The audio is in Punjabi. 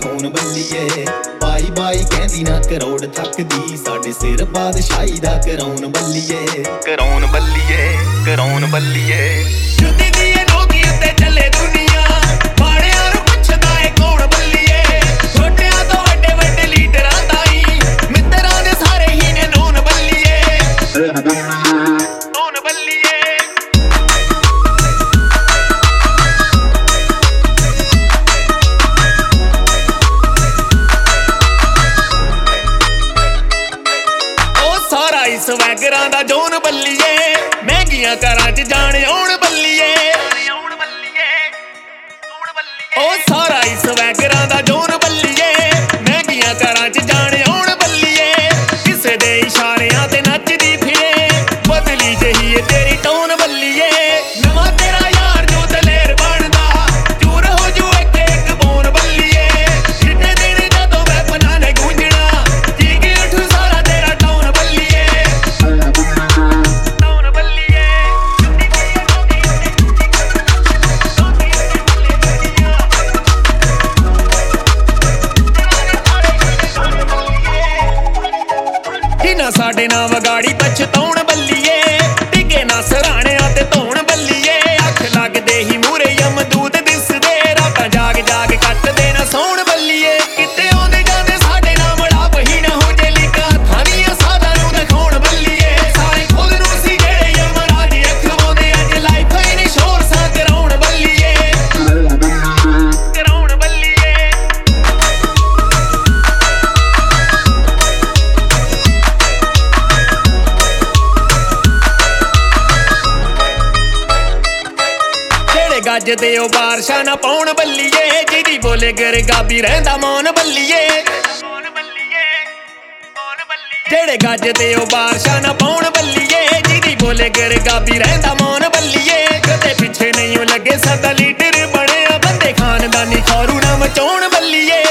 ਫੋਨ ਬੱਲੀਏ। ਬਾਈ ਬਾਈ ਕਹਿੰਦੀ ਨਾ ਕਰੋੜ ਥੱਕਦੀ, ਸਾਡੇ ਸਿਰ ਬਾਦਸ਼ਾਹੀ ਦਾ ਕਰਾਉਣ ਬੱਲੀਏ। ਕਰਾਉਣ ਬੱਲੀਏ, ਕਰਾਉਣ ਬੱਲੀਏ। ਜੁੱਤੀ ਦੀ ਇਹ ਨੋਕੀ ਉੱਤੇ ਚੱਲੇ ਦੁਨੀਆ, ਬਾੜਿਆਂ ਨੂੰ ਪੁੱਛਦਾ ਏ ਕੌਣ ਬੱਲੀਏ। ਛੋਟਿਆਂ ਤੋਂ ਵੱਡੇ ਵੱਡੇ ਲੀਡਰਾਂ ਤਾਈਂ, ਮਿੱਤਰਾਂ ਦੇ ਸਾਰੇ ਹੀ ਨੇ ਨੌਨ ਬੱਲੀਏ। ਨੌਨ ਬੱਲੀਏ। ਸਵੈਗਰਾਂ ਦਾ ਜੋਨ ਬੱਲੀਏ, ਮਹਿੰਗੀਆਂ ਘਰਾਂ 'ਚ ਜਾਣ ਆਉਣ ਬੱਲੀਏ। ਉਹ ਸਾਰਾ ਹੀ ਸਵੈਗਰਾਂ ਦਾ ਜੋਨ ਬੱਲੀਏ, ਮਹਿੰਗੀਆਂ ਘਰਾਂ 'ਚ ਜਾਣ ਆਉਣ ਬੱਲੀਏ। ਕਿਸੇ ਦੇ ਇਸ਼ਾਰਿਆਂ ਤੇ ਨੱਚਦੀ ਫਿਰੇ, ਬਦਲੀ ਜਹੀ ਏ ਤੇਰੀ ਟੋਨ ਬੱਲੀਏ। ਨਵਾਂ ਤੇਰਾ ਯਾਰ ਜੋ ਦਲੇਰ ਬਣਦਾ, ਚੂਰ ਹੋ ਜੂ ਇੱਕ ਇੱਕ ਬੋਨ ਬੱਲੀਏ। ਜਿੱਡੇ ਦਿਨ ਜਦੋਂ ਵੈਪਨਾਂ ਨੇ ਗੂੰਜਣਾ, ਚੀਕ ਉੱਠੂ ਸਾਰਾ ਤੇਰਾ ਟੋਨ ਬੱਲੀਏ। ਜਿਨਾ ਸਾਡੇ ਨਾਲ ਵਗਾੜੀ ਪਛਤਾਉਣ ਬੱਲੀਏ, ਟਿਕੇ ਨਾ ਸਰਾਣਿਆਂ ਤੇ ਧੋਣ ਬੱਲੀਏ। ਅੱਖ ਲੱਗਦੇ ਹੀ ਮੂਰੇ ਯਮਦੂਤ ਦਿਸਦੇ, ਰਾਤਾਂ ਜਾਗ ਜਾਗ ਕੱਟਦੇ ਨਾ ਸੌਣ ਬੱਲੀਏ। ਕਿਤੇ ਆਉਂਦੇ ਜਾਂਦੇ ਸਾਡੇ ਨਾਲ ਮੜਾਪ ਹੀ ਨਾ ਹੋ ਜੇ, ਲਿਖਾ ਹੱਥਾਂ ਦੀਆਂ ਸਾਧਾਂ ਨੂੰ ਦਿਖਾਉਣ ਬੱਲੀਏ। ਸਾਰੇ ਖੁਦ ਨੂੰ ਸੀ ਜਿਹੜੇ ਯਮਰਾਜ ਅਖਵਾਉਂਦੇ, ਅੱਜ ਲਾਈਫ ਇਹਨੇ ਸ਼ੋਰ ਸਾਂ ਕਰਾਉਣ ਬੱਲੀਏ। ਕਰਾਉਣ ਬੱਲੀਏ। ਗੱਜ ਤੇ ਉਹ ਬਾਰਸ਼ਾਂ ਨਾ ਪਾਉਣ ਬੱਲੀਏ, ਜਿਹਦੀ ਬੋਲੇ ਗਰਗਾਬੀ ਰਹਿੰਦਾ ਮੌਨ ਬੱਲੀਏ। ਜਿਹੜੇ ਗੱਜ ਤੇ ਉਹ ਬਾਰਸ਼ਾਂ ਨਾ ਪਾਉਣ ਬੱਲੀਏ, ਜਿਹਦੀ ਬੋਲੇ ਗਰਗਾਬੀ ਰਹਿੰਦਾ ਮੌਨ ਬੱਲੀਏ। ਕਦੇ ਪਿੱਛੇ ਨਹੀਂ ਲੱਗੇ ਸਦਾ ਲੀਡਰ ਬਣਿਆ, ਬੰਦੇ ਖਾਨਦਾਨੀ ਖੌਰੂ ਨਾ ਮਚਾਉਣ ਬੱਲੀਏ।